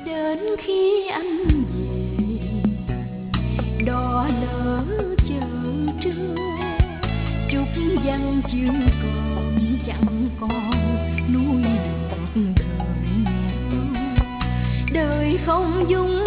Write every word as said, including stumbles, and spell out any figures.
Đến khi anh về đò lỡ chờ trưa, chúc văn chương còn chẳng còn nuôi được đời. Đời không dung